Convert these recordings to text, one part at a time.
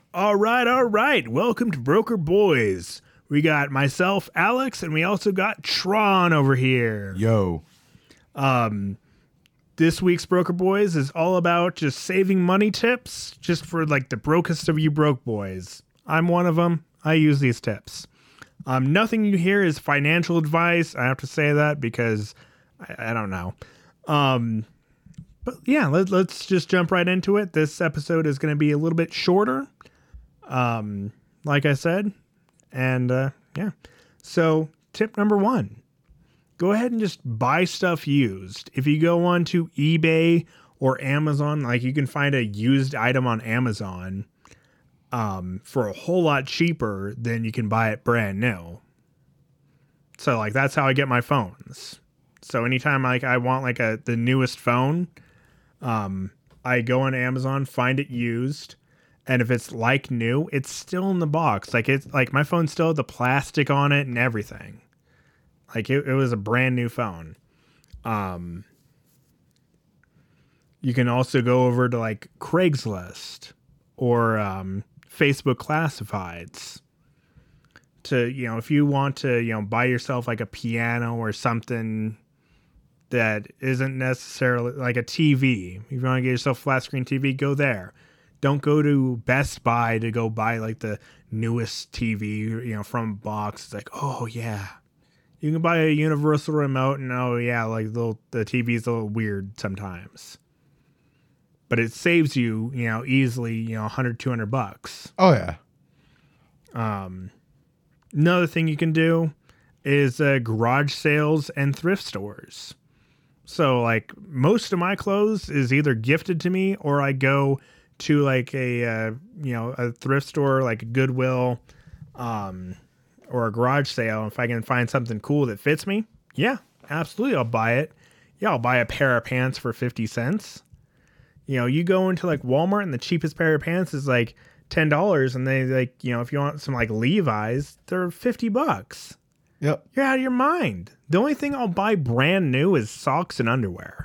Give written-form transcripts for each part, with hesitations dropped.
All right. Welcome to Broker Boys. We got myself, Alex, and we also got Tron over here. Yo. This week's Broker Boys is all about just saving money tips, just for like the brokest of you broke boys. I'm one of them. I use these tips. Nothing you hear is financial advice. I have to say that because I don't know. But yeah, let's just jump right into it. This episode is going to be a little bit shorter. Like I said, and yeah. So tip number 1, go ahead and just buy stuff used. If you go on to eBay or Amazon, like you can find a used item on Amazon, for a whole lot cheaper than you can buy it brand new. So like, that's how I get my phones. So anytime like I want like the newest phone, I go on Amazon, find it used. And if it's like new, it's still in the box. Like it's like my phone still had the plastic on it and everything. Like it was a brand new phone. You can also go over to like Craigslist or Facebook Classifieds to, if you want to, buy yourself like a piano or something that isn't necessarily like a TV. If you want to get yourself a flat screen TV, go there. Don't go to Best Buy to go buy like the newest TV, from a box. It's like, oh yeah, you can buy a universal remote, and oh yeah, like the TV's a little weird sometimes, but it saves you, easily, $100, $200. Oh yeah. Another thing you can do is garage sales and thrift stores. So like most of my clothes is either gifted to me or I go to like a thrift store, like a Goodwill, or a garage sale. If I can find something cool that fits me, yeah, absolutely, I'll buy it. Yeah, I'll buy a pair of pants for 50 cents. You go into like Walmart and the cheapest pair of pants is like $10, and they like, if you want some like Levi's, they're $50. Yep. You're out of your mind. The only thing I'll buy brand new is socks and underwear.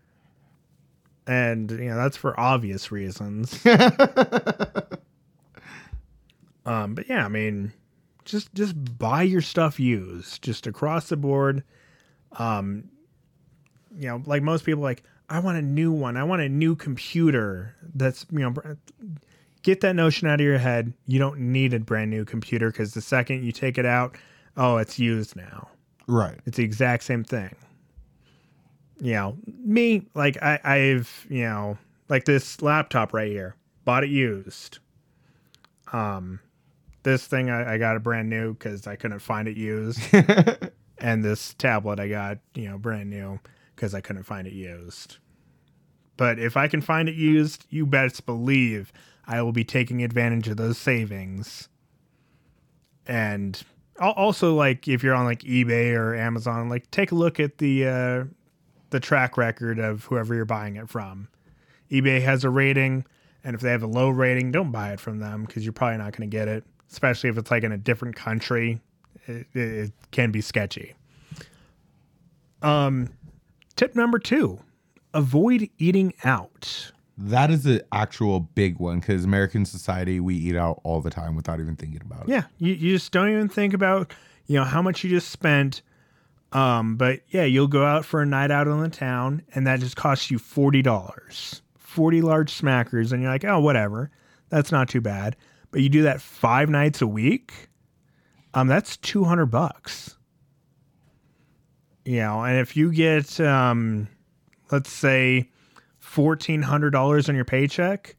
And, that's for obvious reasons. But yeah, I mean, just buy your stuff used, just across the board. Like most people, like, I want a new one. I want a new computer. That's, get that notion out of your head. You don't need a brand new computer because the second you take it out, oh, it's used now. Right. It's the exact same thing. Me, like I've, like this laptop right here, bought it used. This thing, I got it brand new because I couldn't find it used. And this tablet I got, brand new because I couldn't find it used. But if I can find it used, you best believe I will be taking advantage of those savings. And also, like, if you're on like eBay or Amazon, like take a look at the track record of whoever you're buying it from. eBay has a rating, and if they have a low rating, don't buy it from them because you're probably not going to get it, especially if it's like in a different country. It can be sketchy. Tip number 2, avoid eating out. That is the actual big one because American society, we eat out all the time without even thinking about it. Yeah, you just don't even think about, how much you just spent. But yeah, you'll go out for a night out in the town and that just costs you $40, 40 large smackers. And you're like, oh, whatever. That's not too bad. But you do that 5 nights a week. That's $200. And if you get, let's say $1,400 on your paycheck,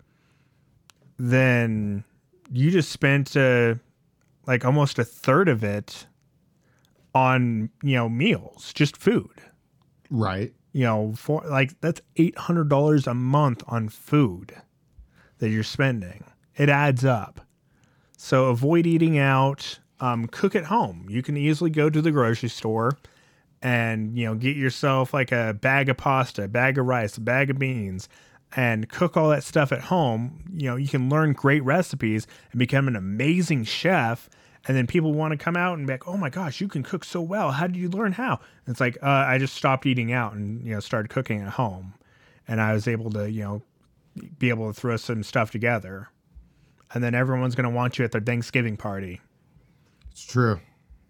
then you just spent, like almost a third of it on, meals, just food. Right. For like, that's $800 a month on food that you're spending. It adds up. So avoid eating out, cook at home. You can easily go to the grocery store and, get yourself like a bag of pasta, a bag of rice, a bag of beans, and cook all that stuff at home. You can learn great recipes and become an amazing chef. And then people want to come out and be like, oh my gosh, you can cook so well. How did you learn how? And it's like, I just stopped eating out and, started cooking at home. And I was able to, be able to throw some stuff together. and then everyone's going to want you at their Thanksgiving party. It's true.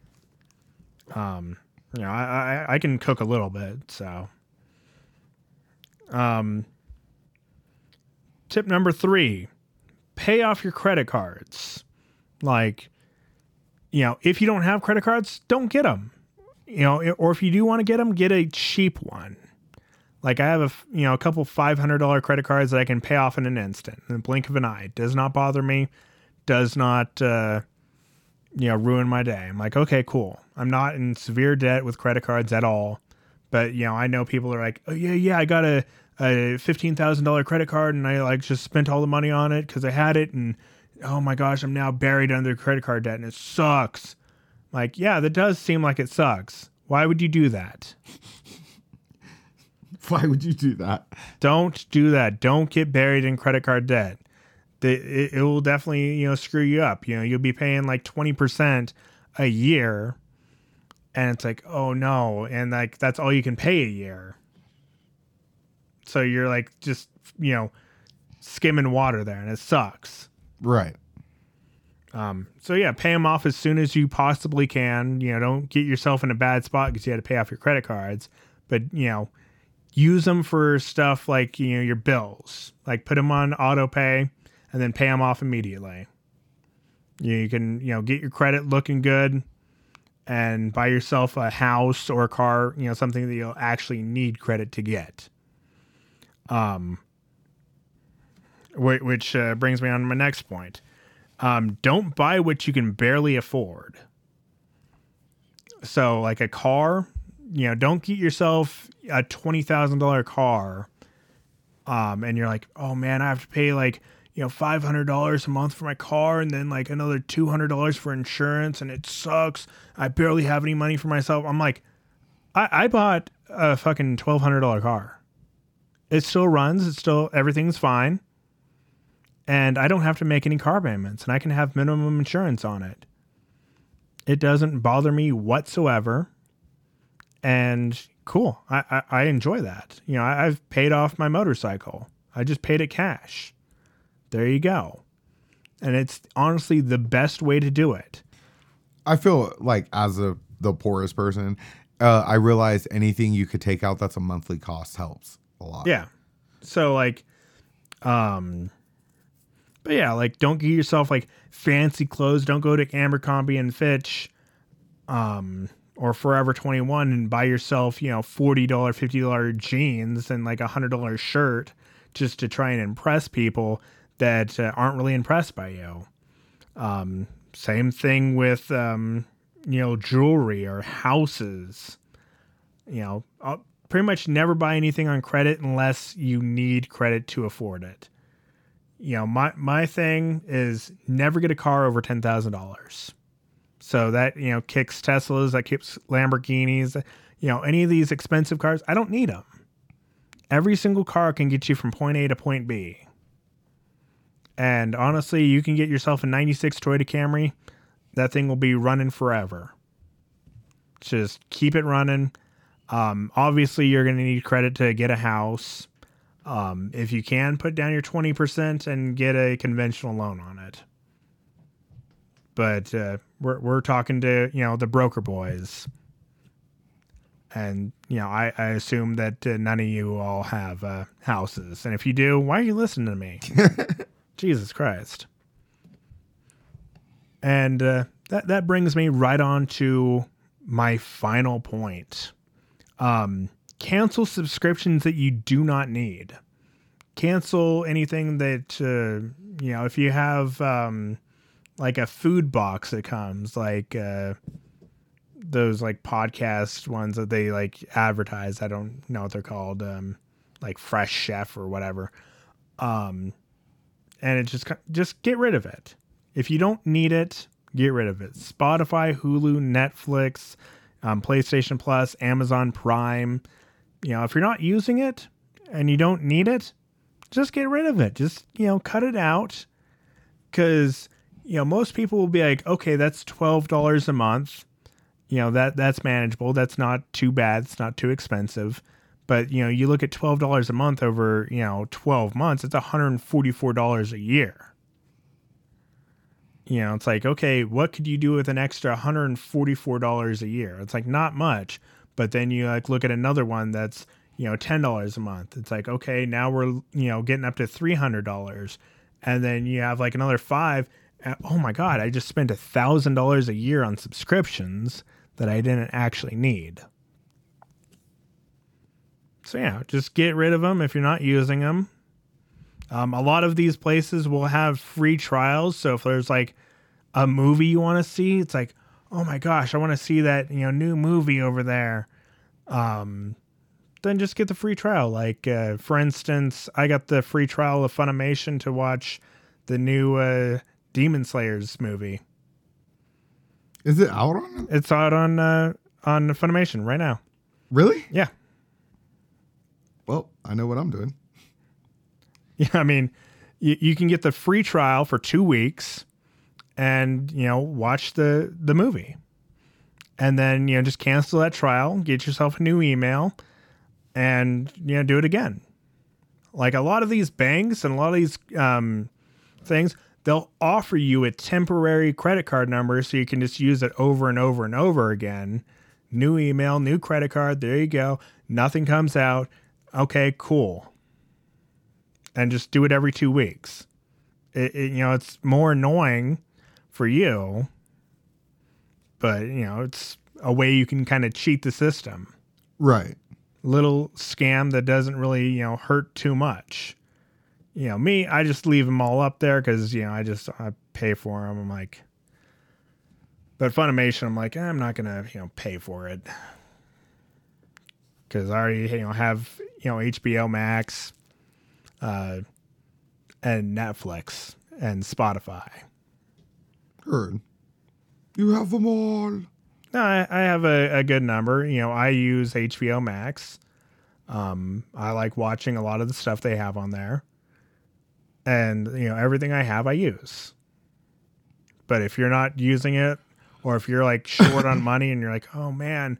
I can cook a little bit, so. Tip number 3, pay off your credit cards. Like, if you don't have credit cards, don't get them. Or if you do want to get them, get a cheap one. Like I have a couple $500 credit cards that I can pay off in an instant, in the blink of an eye. Does not bother me. Does not, ruin my day. I'm like, okay, cool. I'm not in severe debt with credit cards at all. But, I know people are like, oh yeah, I got a $15,000 credit card and I just spent all the money on it because I had it. And oh my gosh, I'm now buried under credit card debt and it sucks. Like, yeah, that does seem like it sucks. Why would you do that? Why would you do that? Don't do that. Don't get buried in credit card debt. It will definitely, screw you up. You'll be paying like 20% a year. And it's like, oh no. And like, that's all you can pay a year. So you're like, just, skimming water there and it sucks. Right. So yeah, pay them off as soon as you possibly can. Don't get yourself in a bad spot because you had to pay off your credit cards, but use them for stuff like, your bills, like put them on auto pay and then pay them off immediately. You can, get your credit looking good and buy yourself a house or a car, something that you'll actually need credit to get. Which brings me on to my next point. Don't buy what you can barely afford. So like a car, don't get yourself a $20,000 car. And you're like, oh man, I have to pay like, $500 a month for my car and then like another $200 for insurance. And it sucks. I barely have any money for myself. I'm like, I bought a fucking $1,200 car. It still runs. Everything's fine. And I don't have to make any car payments and I can have minimum insurance on it. It doesn't bother me whatsoever. And cool. I enjoy that. I've paid off my motorcycle. I just paid it cash. There you go. And it's honestly the best way to do it. I feel like as the poorest person, I realize anything you could take out that's a monthly cost helps a lot. Yeah. So like, but yeah, like don't get yourself like fancy clothes. Don't go to Abercrombie and Fitch, or Forever 21 and buy yourself, $40, $50 jeans and like $100 shirt just to try and impress people that aren't really impressed by you. Same thing with, jewelry or houses. I'll pretty much never buy anything on credit unless you need credit to afford it. My thing is never get a car over $10,000. So that, kicks Teslas, that kicks Lamborghinis, any of these expensive cars. I don't need them. Every single car can get you from point A to point B. And honestly, you can get yourself a 96 Toyota Camry. That thing will be running forever. Just keep it running. Obviously, you're going to need credit to get a house. If you can, put down your 20% and get a conventional loan on it. But we're talking to, the broker boys. And, I assume that none of you all have houses. And if you do, why are you listening to me? Jesus Christ. And that brings me right on to my final point. Cancel subscriptions that you do not need. Cancel anything that, if you have like a food box that comes, like those like podcast ones that they like advertise. I don't know what they're called, like Fresh Chef or whatever. And it just get rid of it. If you don't need it, get rid of it. Spotify, Hulu, Netflix, PlayStation Plus, Amazon Prime. If you're not using it and you don't need it, just get rid of it. Just, cut it out. Because, most people will be like, okay, that's $12 a month. That's manageable. That's not too bad. It's not too expensive. But, you look at $12 a month over, 12 months, it's $144 a year. you know, it's like, okay, what could you do with an extra $144 a year? It's like not much, but then you like look at another one that's, you know, $10 a month. It's like, okay, now we're, you know, getting up to $300. And then you have like another five. And, oh my God, I just spent $1,000 a year on subscriptions that I didn't actually need. So yeah, just get rid of them if you're not using them. A lot of these places will have free trials. So if there's like a movie you want to see, it's like, oh my gosh, I want to see that, you know, new movie over there. Then just get the free trial. Like, for instance, I got the free trial of Funimation to watch the new Demon Slayers movie. Is it out on? It's out on Funimation right now. Really? Yeah. Well, I know what I'm doing. Yeah, I mean, you can get the free trial for 2 weeks and, you know, watch the movie. And then, you know, just cancel that trial, get yourself a new email, and, you know, do it again. Like a lot of these banks and a lot of these things, they'll offer you a temporary credit card number so you can just use it over and over and over again. New email, new credit card, there you go. Nothing comes out. Okay, cool. And just do it every 2 weeks. You know, it's more annoying for you, but, you know, it's a way you can kind of cheat the system. Right. Little scam that doesn't really, you know, hurt too much. You know, me, I just leave them all up there because, you know, I pay for them. I'm like, but Funimation, I'm like, I'm not going to, you know, pay for it. Because I already, you know, have, you know, HBO Max, and Netflix and Spotify. Heard. You have them all. No, I have a good number. You know, I use HBO Max. I like watching a lot of the stuff they have on there. And, you know, everything I have, I use. But if you're not using it, or if you're like short on money and you're like, oh man,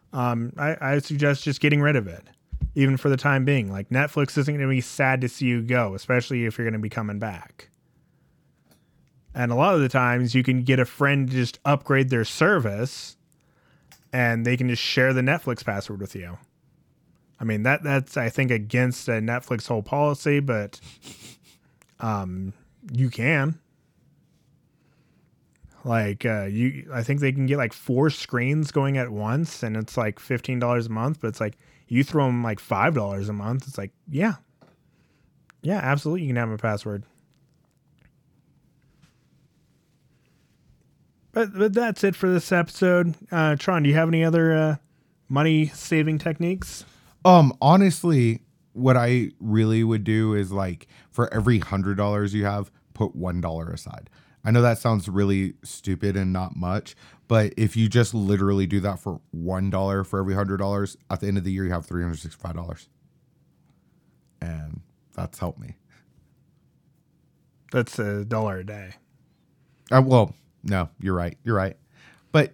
I suggest just getting rid of it. Even for the time being. Like, Netflix isn't going to be sad to see you go, especially if you're going to be coming back. And a lot of the times you can get a friend to just upgrade their service and they can just share the Netflix password with you. I mean, that's I think against a Netflix whole policy, but you can. Like, I think they can get like 4 screens going at once, and it's like $15 a month, but it's like, you throw them like $5 a month. It's like, yeah, absolutely. You can have my password. But that's it for this episode. Tron, do you have any other money saving techniques? Honestly, what I really would do is like for every $100 you have, put $1 aside. I know that sounds really stupid and not much, but if you just literally do that for $1 for every $100, at the end of the year, you have $365. And that's helped me. That's $1 a day. Well, no, you're right. But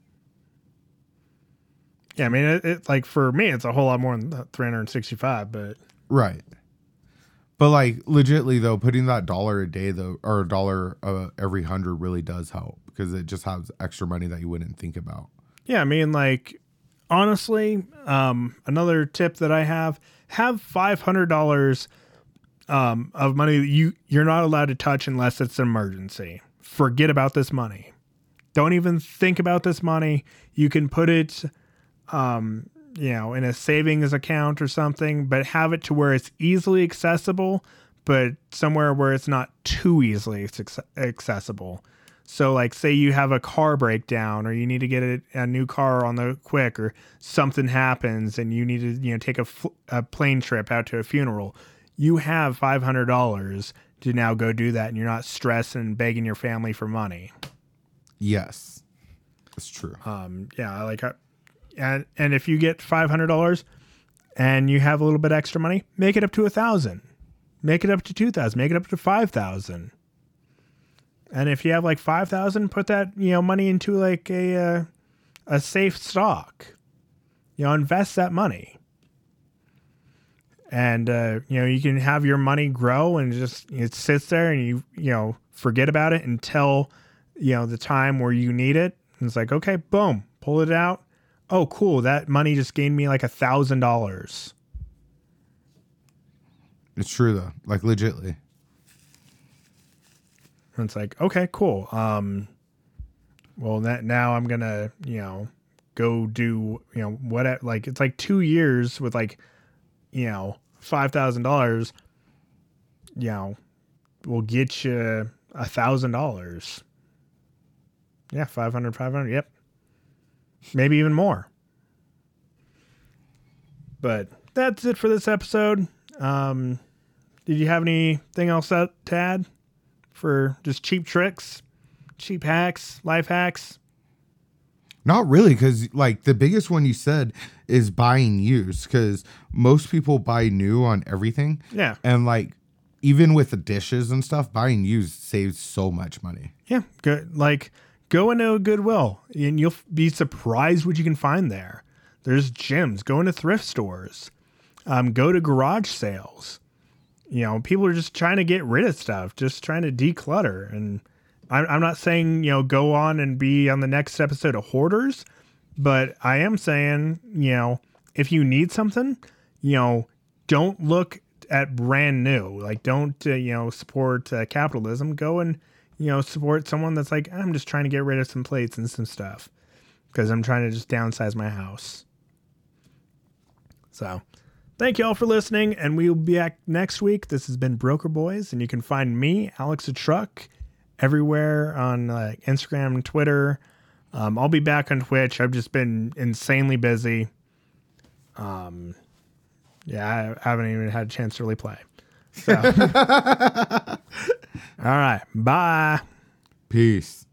yeah, I mean, it like for me, it's a whole lot more than 365, but right. But like legitly though, putting that $1 a day though, or $1 every 100 really does help because it just has extra money that you wouldn't think about. Yeah, I mean, like honestly, another tip that I have $500 of money that you're not allowed to touch unless it's an emergency. Forget about this money. Don't even think about this money. You can put it, you know, in a savings account or something, but have it to where it's easily accessible, but somewhere where it's not too easily accessible. So like say you have a car breakdown or you need to get a new car on the quick or something happens and you need to, you know, take a plane trip out to a funeral. You have $500 to now go do that and you're not stressing and begging your family for money. Yes, that's true. Yeah, like, and if you get $500 and you have a little bit extra money, make it up to $1,000, make it up to $2,000, make it up to $5,000. And if you have like $5,000, put that, you know, money into like a safe stock, you know, invest that money. And, you know, you can have your money grow and just, it sits there and you know, forget about it until the time where you need it. And it's like, okay, boom, pull it out. Oh, cool. That money just gained me like $1,000. It's true though. Like legitly. And it's like, okay, cool. Well, now I'm gonna, go do, what, like, it's like 2 years with like, $5,000, will get you $1,000. Yeah. 500. Yep. Maybe even more. But that's it for this episode. Did you have anything else to add for just cheap tricks, cheap hacks, life hacks? Not really, because like the biggest one you said is buying used, because most people buy new on everything. Yeah. And like even with the dishes and stuff, buying used saves so much money. Yeah. Good. Like go into a Goodwill and you'll be surprised what you can find there. There's gyms. Go into thrift stores. Go to garage sales. People are just trying to get rid of stuff, just trying to declutter. And I'm not saying, go on and be on the next episode of Hoarders, but I am saying, if you need something, don't look at brand new. Like, don't, support capitalism. Go and, support someone that's like, I'm just trying to get rid of some plates and some stuff because I'm trying to just downsize my house. So thank you all for listening, and we will be back next week. This has been Broker Boys, and you can find me, Alex the Truck, everywhere on Instagram and Twitter. I'll be back on Twitch. I've just been insanely busy. I haven't even had a chance to really play. So. All right. Bye. Peace.